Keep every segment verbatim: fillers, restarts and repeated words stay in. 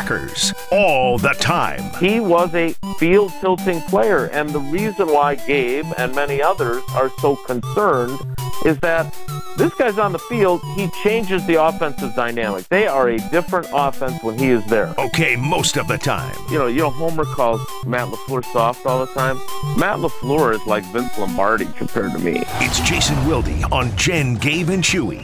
Packers all the time. He was a field-tilting player, and the reason why Gabe and many others are so concerned is that this guy's on the field, he changes the offensive dynamic. They are a different offense when he is there. Okay, most of the time. You know, you know, Homer calls Matt LaFleur soft all the time. Matt LaFleur is like Vince Lombardi compared to me. It's Jason Wilde on Jen, Gabe, and Chewy.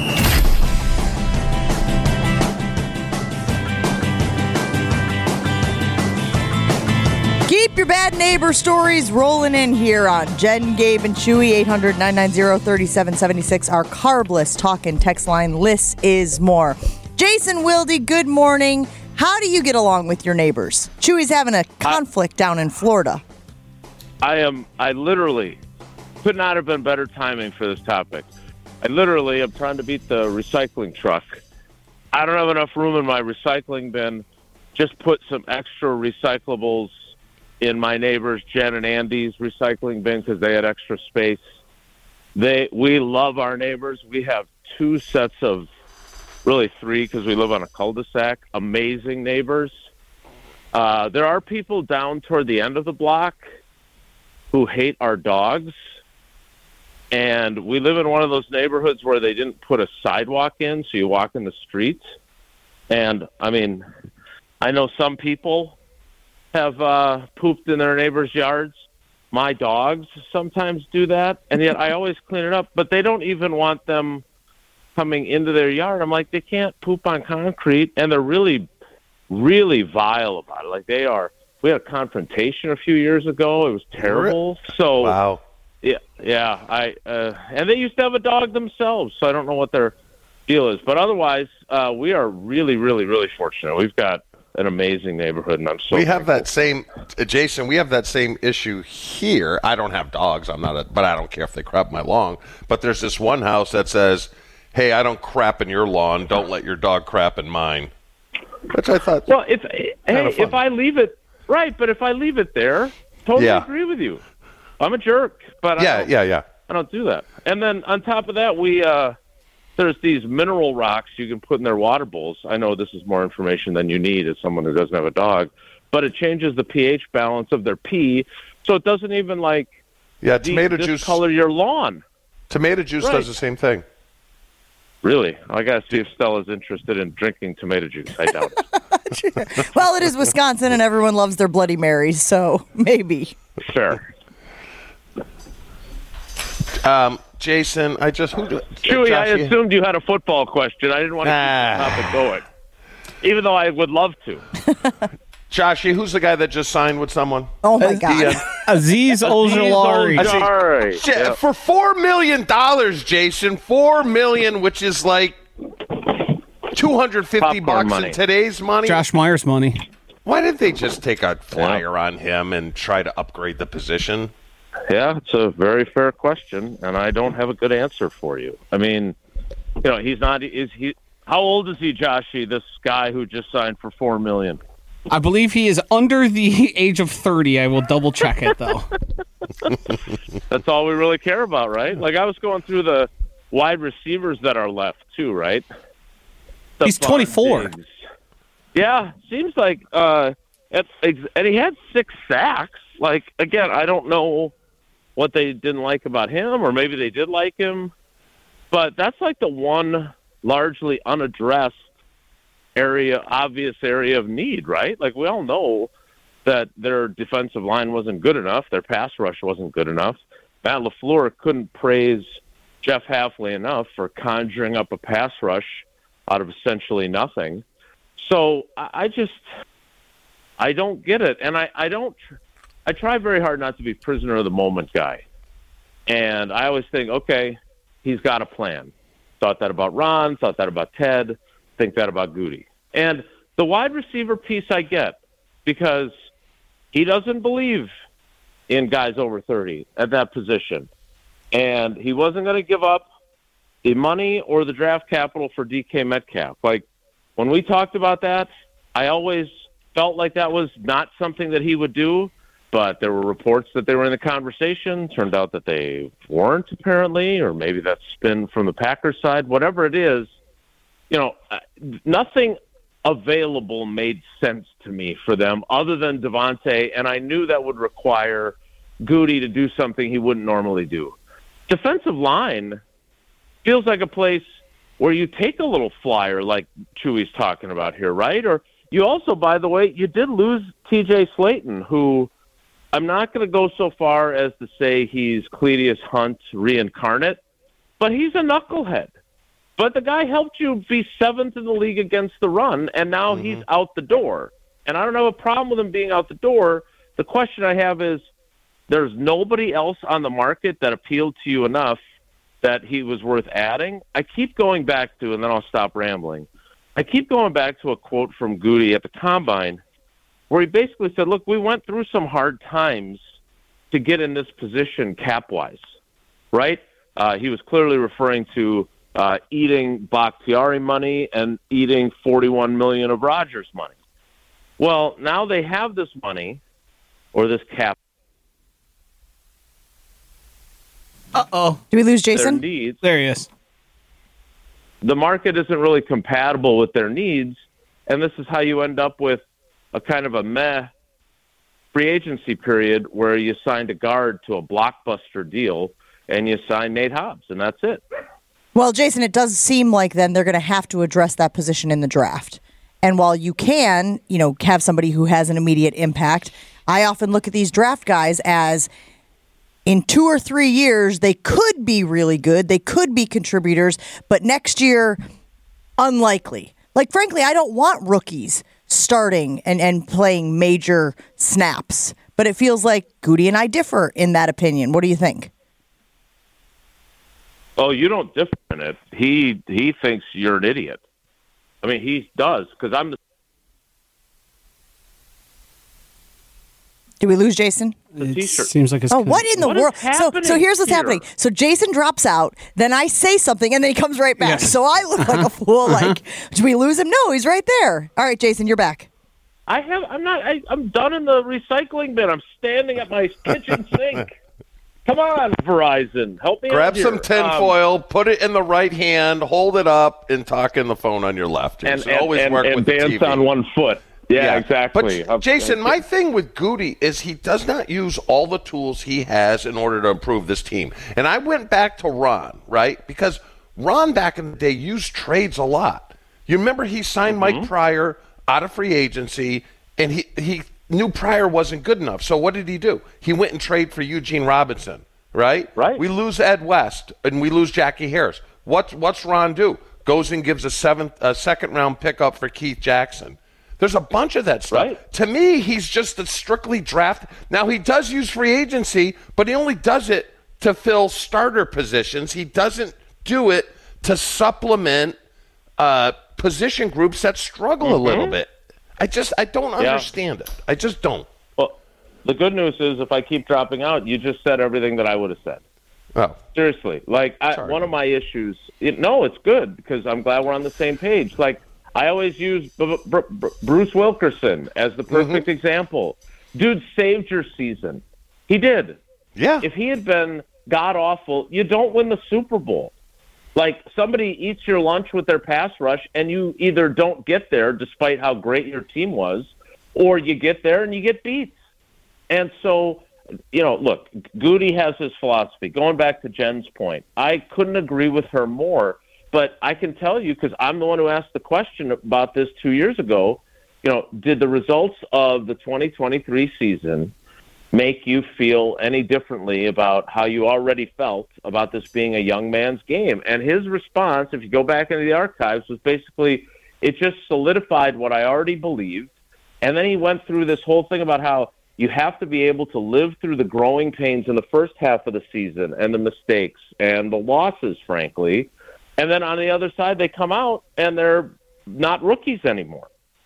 Keep your bad neighbor stories rolling in here on Jen, Gabe, and Chewy. eight hundred, nine nine zero, three seven seven six. Our carbless talk and text line. Less is more. Jason Wilde, good morning. How do you get along with your neighbors? Chewy's having a conflict I, down in Florida. I am, I literally could not have been better timing for this topic. I literally am trying to beat the recycling truck. I don't have enough room in my recycling bin. Just put some extra recyclables in my neighbors, Jen and Andy's recycling bin because they had extra space. They, we love our neighbors. We have two sets of, really three because we live on a cul-de-sac, amazing neighbors. Uh, there are people down toward the end of the block who hate our dogs. And we live in one of those neighborhoods where they didn't put a sidewalk in, so you walk in the street. And, I mean, I know some people have uh, pooped in their neighbors' yards. My dogs sometimes do that, and yet I always clean it up. But they don't even want them coming into their yard. I'm like, they can't poop on concrete, and they're really, really vile about it. Like they are. We had a confrontation a few years ago. It was terrible. So, wow. Yeah, yeah. I uh, and they used to have a dog themselves, so I don't know what their deal is. But otherwise, uh, we are really, really, really fortunate. We've got an amazing neighborhood, and I'm so we have thankful. that same uh, Jason. We have that same issue here. I don't have dogs. I'm not, a, but I don't care if they crap my lawn. But there's this one house that says, "Hey, I don't crap in your lawn. Don't let your dog crap in mine." Which I thought. Well, if hey, if I leave it right, but if I leave it there, totally Yeah. agree with you. I'm a jerk, but I Yeah, don't, yeah, yeah. I don't do that. And then on top of that, we uh, there's these mineral rocks you can put in their water bowls. I know this is more information than you need as someone who doesn't have a dog, but it changes the pH balance of their pee, so it doesn't even like Yeah, tomato de- juice. discolor your lawn. Tomato juice Right. does the same thing. Really? I got to see if Stella's interested in drinking tomato juice. I doubt it. Well, it is Wisconsin, and everyone loves their Bloody Marys, so maybe. Sure. Um, Jason, I just who, Chewy, Josh, I you- assumed you had a football question. I didn't want to Ah. keep the topic going, even though I would love to. Joshy, who's the guy that just signed with someone? Oh, my God. The, uh, Aziz Ojolari. Aziz Ojolari. J- Yep. For four million dollars, Jason, four million, which is like two hundred fifty Popcorn bucks money. in today's money. Josh Myers money. Why didn't they just take a flyer on him and try to upgrade the position? Yeah, it's a very fair question, and I don't have a good answer for you. I mean, you know, he's not. Is he? How old is he, Joshy? This guy who just signed for four million. I believe he is under the age of thirty. I will double check it, though. That's all we really care about, right? Like, I was going through the wide receivers that are left, too, right? The He's twenty-four. Diggs. Yeah, seems like, uh, it's, and he had six sacks. Like, again, I don't know what they didn't like about him, or maybe they did like him, but that's like the one largely unaddressed area, obvious area of need, right? Like, we all know that their defensive line wasn't good enough, their pass rush wasn't good enough. Matt LaFleur couldn't praise Jeff Hafley enough for conjuring up a pass rush out of essentially nothing. So I, I just, I don't get it. And I, I don't, I try very hard not to be prisoner of the moment guy. And I always think, okay, he's got a plan. Thought that about Ron, thought that about Ted, think that about Goody. And the wide receiver piece I get, because he doesn't believe in guys over thirty at that position. And he wasn't going to give up the money or the draft capital for D K Metcalf. Like, when we talked about that, I always felt like that was not something that he would do, but there were reports that they were in the conversation. Turned out that they weren't, apparently, or maybe that's spin from the Packers side. Whatever it is, you know, nothing available made sense to me for them other than Devontae, and I knew that would require Goody to do something he wouldn't normally do. Defensive line feels like a place where you take a little flyer like Chewy's talking about here, right? Or you also, by the way, you did lose T J Slayton, who I'm not going to go so far as to say he's Cledius Hunt reincarnate, but he's a knucklehead. But the guy helped you be seventh in the league against the run, and now mm-hmm. he's out the door. And I don't have a problem with him being out the door. The question I have is, there's nobody else on the market that appealed to you enough that he was worth adding? I keep going back to, and then I'll stop rambling, I keep going back to a quote from Goody at the Combine where he basically said, look, we went through some hard times to get in this position cap-wise, right? Uh, he was clearly referring to uh, eating Bakhtiari money and eating forty-one million dollars of Rodgers money. Well, now they have this money, or this cap. Uh-oh. Did we lose Jason? Their needs. There he is. The market isn't really compatible with their needs, and this is how you end up with a kind of a meh free agency period where you signed a guard to a blockbuster deal and you signed Nate Hobbs, and that's it. Well, Jason, it does seem like then they're going to have to address that position in the draft. And while you can, you know, have somebody who has an immediate impact, I often look at these draft guys as in two or three years, they could be really good. They could be contributors, but next year, unlikely. Like, frankly, I don't want rookies starting and, and playing major snaps, but it feels like Goody and I differ in that opinion. What do you think? Oh, you don't differ in it. He he thinks you're an idiot. I mean, he does, because I'm the... Did we lose Jason? It t-shirt. seems like it's... Oh, what in the What is world? So, so happening here's what's here? happening. So Jason drops out, then I say something, and then he comes right back. Yes. So I look like a fool. Like, did we lose him? No, he's right there. All right, Jason, you're back. I have. I'm not. I, I'm done in the recycling bin. I'm standing at my kitchen sink. Come on, Verizon, help me Grab out here. some tinfoil, um, put it in the right hand, hold it up, and talk in the phone on your left. and, It's and, always and, work and with the dance T V. on one foot. Yeah, exactly. But Jason, my thing with Goody is he does not use all the tools he has in order to improve this team. And I went back to Ron, right? Because Ron back in the day used trades a lot. You remember he signed mm-hmm. Mike Pryor out of free agency, and he, he knew Pryor wasn't good enough. So what did he do? He went and traded for Eugene Robinson, right? Right. We lose Ed West, and we lose Jackie Harris. What's, what's Ron do? Goes and gives a seventh, a second-round pickup for Keith Jackson. There's a bunch of that stuff. Right. To me, he's just a strictly draft. Now, he does use free agency, but he only does it to fill starter positions. He doesn't do it to supplement uh, position groups that struggle mm-hmm. a little bit. I just, I don't yeah. understand it. I just don't. Well, the good news is if I keep dropping out, you just said everything that I would have said. Oh. Seriously. Like, I, one of my issues, it, no, it's good because I'm glad we're on the same page. Like, I always use B- B- B- Bruce Wilkerson as the perfect mm-hmm. example. Dude saved your season. He did. Yeah. If he had been god-awful, you don't win the Super Bowl. Like, somebody eats your lunch with their pass rush, and you either don't get there despite how great your team was, or you get there and you get beat. And so, you know, look, Goody has his philosophy. Going back to Jen's point, I couldn't agree with her more. But I can tell you, because I'm the one who asked the question about this two years ago, you know, did the results of the twenty twenty-three season make you feel any differently about how you already felt about this being a young man's game? And his response, if you go back into the archives, was basically, it just solidified what I already believed. And then he went through this whole thing about how you have to be able to live through the growing pains in the first half of the season and the mistakes and the losses, frankly. And then on the other side, they come out and they're not rookies anymore.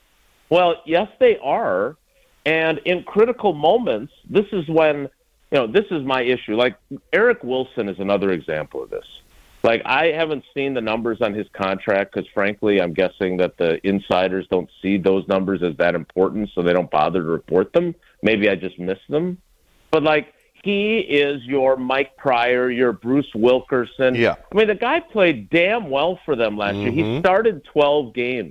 Well, yes, they are. And in critical moments, this is when, you know, this is my issue. Like, Eric Wilson is another example of this. Like, I haven't seen the numbers on his contract because, frankly, I'm guessing that the insiders don't see those numbers as that important, so they don't bother to report them. Maybe I just missed them. But, like, he is your Mike Pryor, your Bruce Wilkerson. Yeah. I mean, the guy played damn well for them last mm-hmm. year. He started twelve games.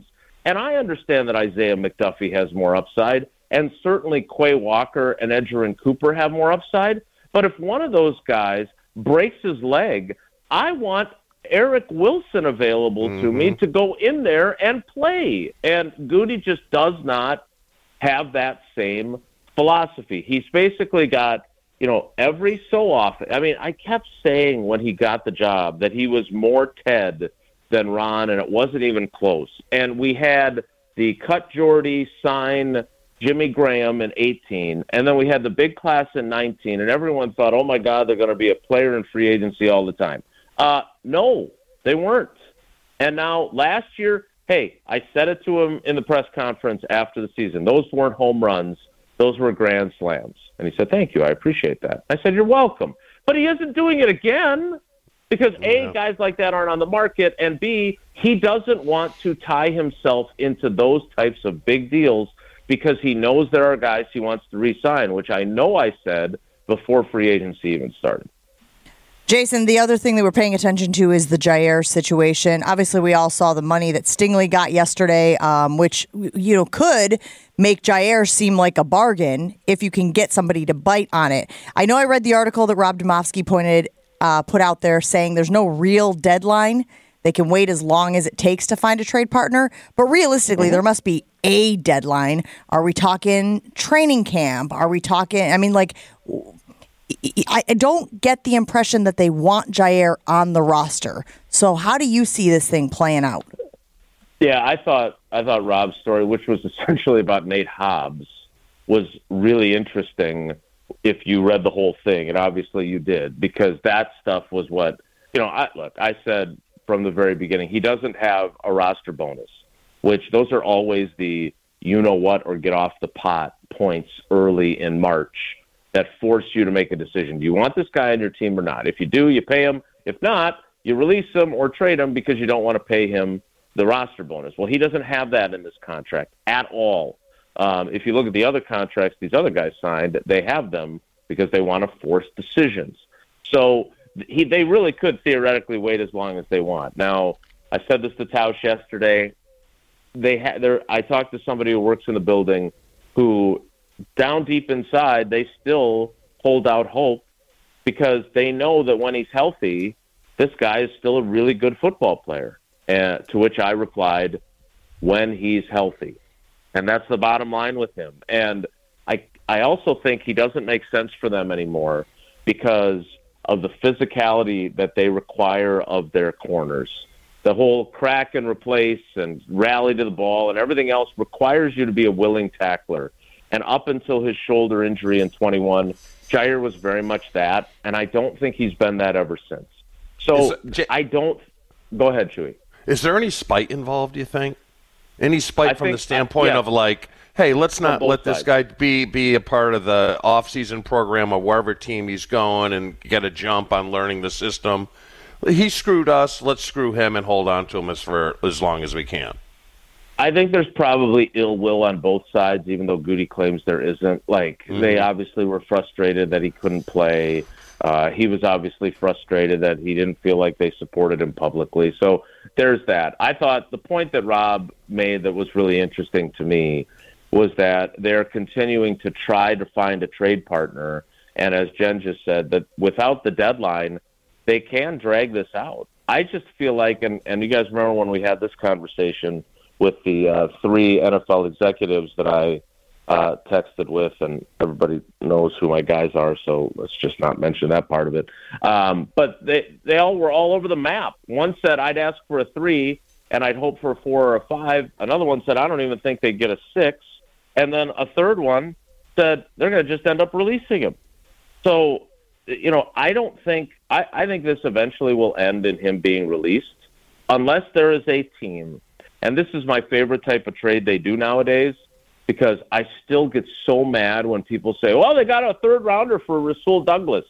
And I understand that Isaiah McDuffie has more upside, and certainly Quay Walker and Edgerrin Cooper have more upside. But if one of those guys breaks his leg, I want Eric Wilson available mm-hmm. to me to go in there and play. And Goody just does not have that same philosophy. He's basically got, you know, every so often. I mean, I kept saying when he got the job that he was more Ted than Ron, and it wasn't even close. And we had the cut Jordy, sign Jimmy Graham in eighteen, and then we had the big class in nineteen, and everyone thought, oh, my God, they're going to be a player in free agency all the time. Uh, no, they weren't. And now last year, hey, I said it to him in the press conference after the season. Those weren't home runs. Those were grand slams. And he said, thank you. I appreciate that. I said, you're welcome. But he isn't doing it again because, A, yeah. guys like that aren't on the market, and, B, he doesn't want to tie himself into those types of big deals because he knows there are guys he wants to re-sign, which I know I said before free agency even started. Jason, the other thing that we're paying attention to is the Jair situation. Obviously, we all saw the money that Stingley got yesterday, um, which, you know, could make Jair seem like a bargain if you can get somebody to bite on it. I know I read the article that Rob Demovsky pointed, uh, put out there saying there's no real deadline. They can wait as long as it takes to find a trade partner. But realistically, mm-hmm. there must be a deadline. Are we talking training camp? Are we talking, I mean, like, I don't get the impression that they want Jair on the roster. So how do you see this thing playing out? Yeah, I thought I thought Rob's story, which was essentially about Nate Hobbs, was really interesting if you read the whole thing, and obviously you did, because that stuff was what, you know, I, look, I said from the very beginning, he doesn't have a roster bonus, which those are always the you-know-what or get-off-the-pot points early in March that force you to make a decision. Do you want this guy on your team or not? If you do, you pay him. If not, you release him or trade him because you don't want to pay him the roster bonus. Well, he doesn't have that in this contract at all. Um, if you look at the other contracts these other guys signed, they have them because they want to force decisions. So he, they really could theoretically wait as long as they want. Now, I said this to Tausch yesterday. They ha- there. I talked to somebody who works in the building who, down deep inside, they still hold out hope because they know that when he's healthy, this guy is still a really good football player. And to which I replied, when he's healthy. And that's the bottom line with him. And I I also think he doesn't make sense for them anymore because of the physicality that they require of their corners. The whole crack and replace and rally to the ball and everything else requires you to be a willing tackler. And up until his shoulder injury in twenty-one, Jair was very much that, and I don't think he's been that ever since. So it, J- I don't – go ahead, Chewy. Is there any spite involved, do you think? Any spite I from think, the standpoint uh, yeah. of like, hey, let's not let this sides. guy be, be a part of the off-season program of wherever team he's going and get a jump on learning the system. He screwed us. Let's screw him and hold on to him as, for, as long as we can. I think there's probably ill will on both sides, even though Goody claims there isn't. Like, mm-hmm. they obviously were frustrated that he couldn't play. Uh, he was obviously frustrated that he didn't feel like they supported him publicly. So there's that. I thought the point that Rob made that was really interesting to me was that they're continuing to try to find a trade partner. And as Jen just said, that without the deadline, they can drag this out. I just feel like, and, and you guys remember when we had this conversation with the uh, three N F L executives that I uh, texted with, and everybody knows who my guys are, so let's just not mention that part of it. Um, but they, they all were all over the map. One said, I'd ask for a three, and I'd hope for a four or a five. Another one said, I don't even think they'd get a six. And then a third one said, they're going to just end up releasing him. So, you know, I don't think – I think this eventually will end in him being released unless there is a team. And this is my favorite type of trade they do nowadays because I still get so mad when people say, well, they got a third rounder for Rasul Douglas.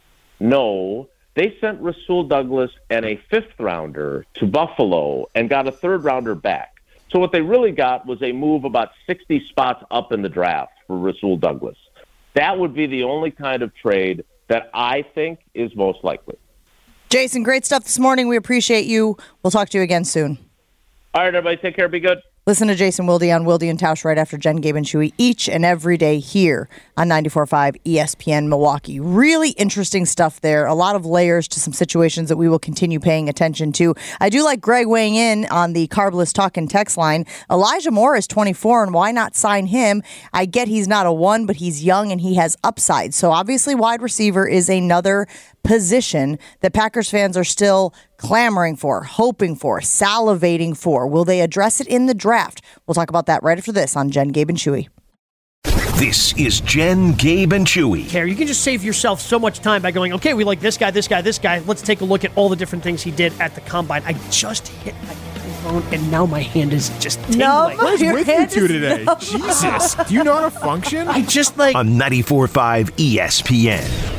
No, they sent Rasul Douglas and a fifth rounder to Buffalo and got a third rounder back. So what they really got was a move about sixty spots up in the draft for Rasul Douglas. That would be the only kind of trade that I think is most likely. Jason, great stuff this morning. We appreciate you. We'll talk to you again soon. All right, everybody, take care. Be good. Listen to Jason Wilde on Wilde and Tausch right after Jen, Gabe, and Chewy each and every day here on ninety-four point five E S P N Milwaukee. Really interesting stuff there. A lot of layers to some situations that we will continue paying attention to. I do like Greg weighing in on the Carbless Talk and text line. Elijah Moore is twenty-four, and why not sign him? I get he's not a one, but he's young and he has upside. So obviously wide receiver is another position that Packers fans are still clamoring for, hoping for, salivating for. Will they address it in the draft? We'll talk about that right after this on Jen, Gabe, and Chewy. This is Jen, Gabe, and Chewy. Care. You can just save yourself so much time by going, okay, we like this guy, this guy, this guy. Let's take a look at all the different things he did at the combine. I just hit my phone, and now my hand is just tingling. No, What is your with you hand two is today? no. Jesus. Do you know how to function? I just like... On ninety-four point five E S P N.